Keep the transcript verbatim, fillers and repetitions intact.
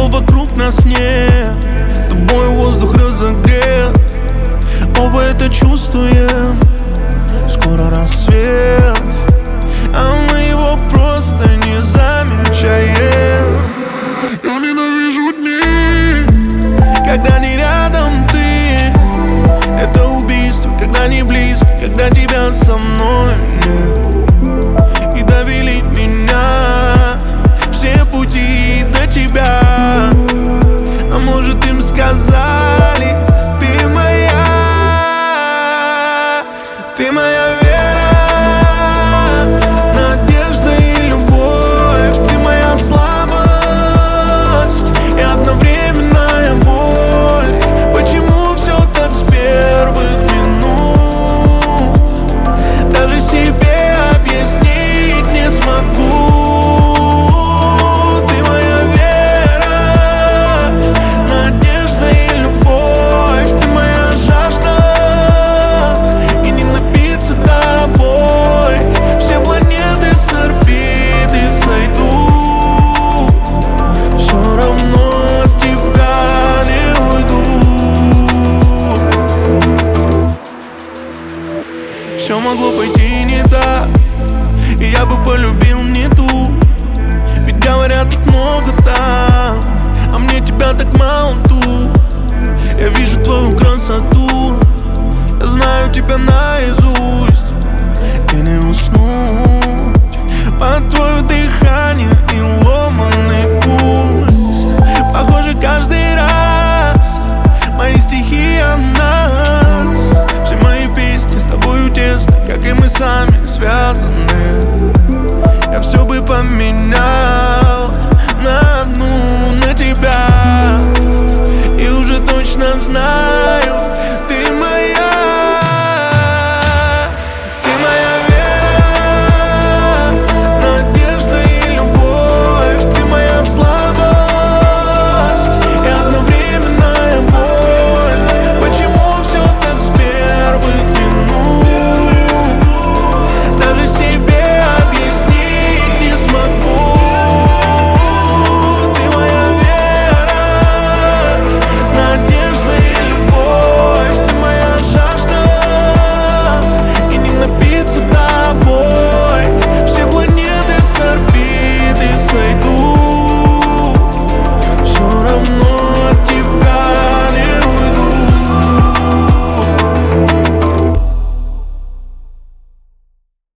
Никого вокруг нас нет, тобой воздух разогрет. Оба это чувствуем, скоро рассвет, а мы его просто не замечаем. Я ненавижу дни, когда не рядом ты. Это убийство, когда не близко, когда тебя со мной нет. И довели меня все пути до тебя. А может, им сказали: ты моя, ты моя вера, надежда и любовь. Ты моя слабость и одновременная боль. Почему все так с первых минут? Даже себе объяснить не смогу. Ты моя вера, надежда и любовь. Ты моя жажда, и не напиться тобой. Все планеты с орбиты сойдут, все равно от тебя не уйду. Все могло пойти не так, и я бы полюбил